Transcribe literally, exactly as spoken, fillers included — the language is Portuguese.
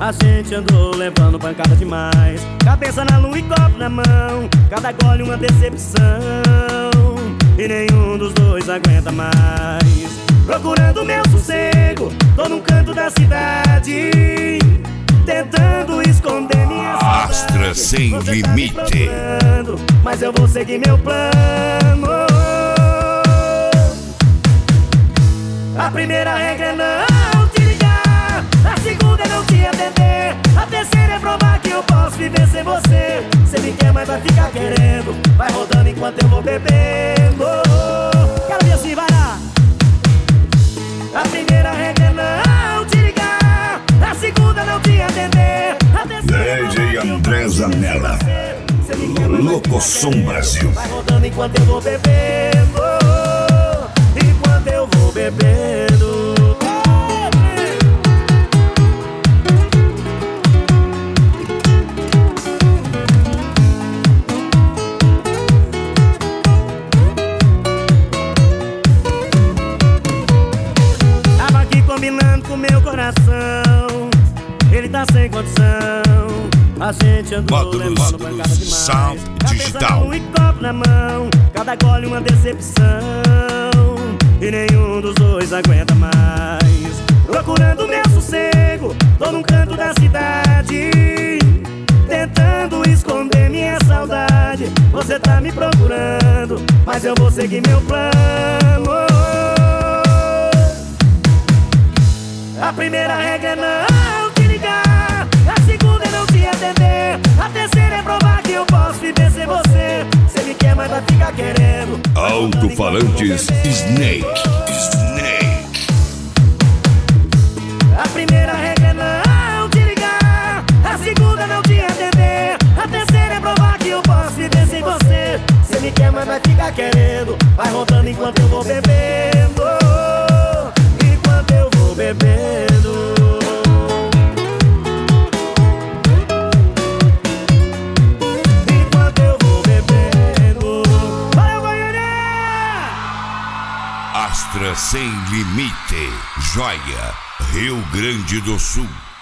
A gente andou levando pancada demais, cabeça na lua e copo na mão, cada gole uma decepção, e nenhum dos dois aguenta mais. Procurando meu sossego, tô num canto da cidade, tentando esconder minha saudade. Astra sem Você limite. tá me procurando, mas eu vou seguir meu plano. A primeira regra é não te ligar, a segunda é não te atender, a terceira é provar que eu posso viver sem você. Cê me quer, mas vai ficar querendo, vai rodando enquanto eu vou bebendo. Quero ver assim, vai lá. A primeira regra é não te ligar, a segunda é não te atender, a terceira D J André Zanella, Locosom Brasil. vai rodando enquanto eu vou bebendo, enquanto eu vou bebendo. Tava aqui combinando com meu coração, ele tá sem condição. A gente andou Módulos, levando módulos, pancada demais, sound cabeça digital. na lua e copo na mão, cada gole uma decepção, e nenhum dos dois aguenta mais. Procurando meu sossego, tô num canto da cidade, tentando esconder minha saudade. Você tá me procurando, mas eu vou seguir meu plano. A primeira regra é não te ligar, a segunda é não te atender, a terceira é provar que eu posso viver sem você. Cê me quer, mas vai ficar querendo. Alto-falantes Snake. Snake. A primeira regra é não te ligar, a segunda é não te atender, a terceira é provar que eu posso viver sem você. Cê me quer, mas vai ficar querendo, vai rodando enquanto eu vou bebendo, enquanto eu vou bebendo. Enquanto eu vou bebendo. Valeu, Goiânia! Astra sem limite. Joia, Rio Grande do Sul.